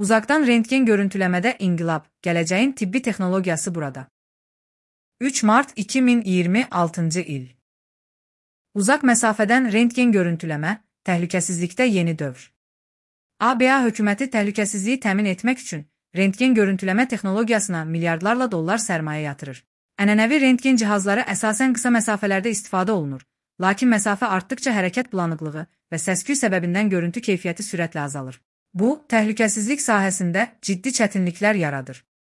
Uzaqdan rentgen görüntüləmədə inqilab, gələcəyin tibbi texnologiyası burada. 3 mart 2026 il. Uzaq məsafədən rentgen görüntüləmə, təhlükəsizlikdə yeni dövr. ABA hökuməti təhlükəsizliyi təmin etmək üçün rentgen görüntüləmə texnologiyasına milyardlarla dollar sərmayə yatırır. Ənənəvi rentgen cihazları əsasən qısa məsafələrdə istifadə olunur, lakin məsafə artdıqca hərəkət bulanıqlığı və səs-küy səbəbindən görüntü keyfiyyəti sürətlə azalır. Bu, təhlükəsizlik sahəsində ciddi çətinliklər yaradır.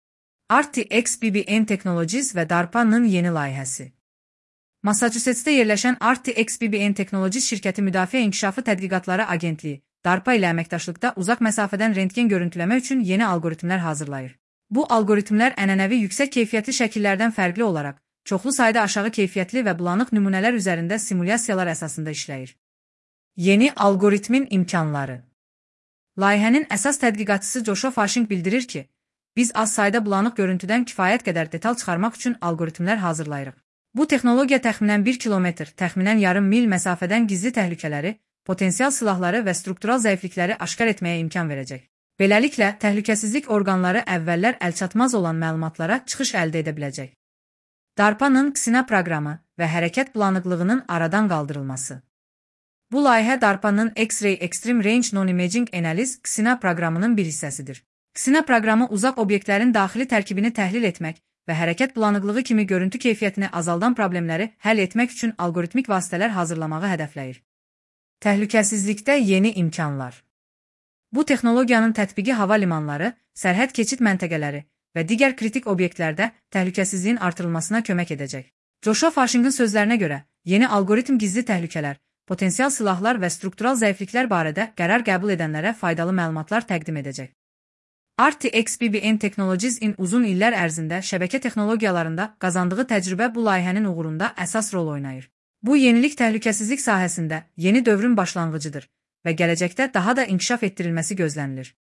RTX-BBN Technologies və DARPA-nın yeni layihəsi. Massachusettsdə yerləşən RTX-BBN Technologies şirkəti Müdafiə İnkişafı Tədqiqatları Agentliyi, DARPA ilə əməkdaşlıqda uzaq məsafədən rentgen görüntüləmə üçün yeni alqoritmlər hazırlayır. Bu alqoritmlər ənənəvi yüksək keyfiyyətli şəkillərdən fərqli olaraq, çoxlu sayda aşağı keyfiyyətli və bulanıq nümunələr üzərində simulyasiyalar əsasında işləyir. Yeni alqoritmin imkanları. Layihənin əsas tədqiqatçısı Joshua Fashing bildirir ki, biz az sayda bulanıq görüntüdən kifayət qədər detal çıxarmaq üçün alqoritmlər hazırlayırıq. Bu texnologiya təxminən 1 kilometr, təxminən yarım mil məsafədən gizli təhlükələri, potensial silahları və struktural zəiflikləri aşkar etməyə imkan verəcək. Beləliklə, təhlükəsizlik orqanları əvvəllər əlçatmaz olan məlumatlara çıxış əldə edə biləcək. DARPA-nın KSINA proqramı və hərəkət bulanıqlığının aradan qaldırılması. Bu layihə DARPA-nın X-Ray Extreme Range Non-Imaging Analysis KSINA proqramının bir hissəsidir. KSINA proqramı uzaq obyektlərin daxili tərkibini təhlil etmək və hərəkət bulanıqlığı kimi görüntü keyfiyyətini azaldan problemləri həll etmək üçün alqoritmik vasitələr hazırlamağı hədəfləyir. Təhlükəsizlikdə yeni imkanlar. Bu texnologiyanın tətbiqi hava limanları, sərhəd keçid məntəqələri və digər kritik obyektlərdə təhlükəsizliyin artırılmasına kömək edəcək. Joshua Fashingin sözlərinə görə, yeni alqoritm gizli təhlükələr, potensial silahlar və struktural zəifliklər barədə qərar qəbul edənlərə faydalı məlumatlar təqdim edəcək. RTX-BBN Technologies-in uzun illər ərzində şəbəkə texnologiyalarında qazandığı təcrübə bu layihənin uğurunda əsas rol oynayır. Bu yenilik təhlükəsizlik sahəsində yeni dövrün başlanğıcıdır və gələcəkdə daha da inkişaf etdirilməsi gözlənilir.